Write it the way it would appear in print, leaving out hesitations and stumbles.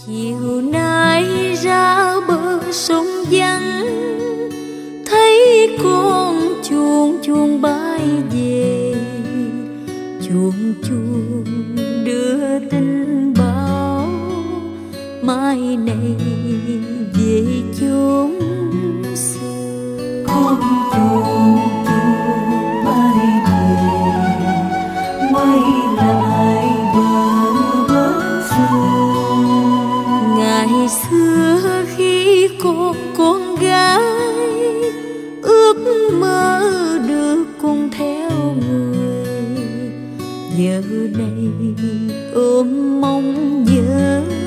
Chiều nay ra bờ sông vắng, thấy con chuông chuông bay về, chuông chuông đưa tin báo mai này về chốn xưa. Con chuông chuông bay về, quay lại bờ bến sông. Ngày xưa khi còn con gái, ước mơ được cùng theo người, giờ này ôm mong nhớ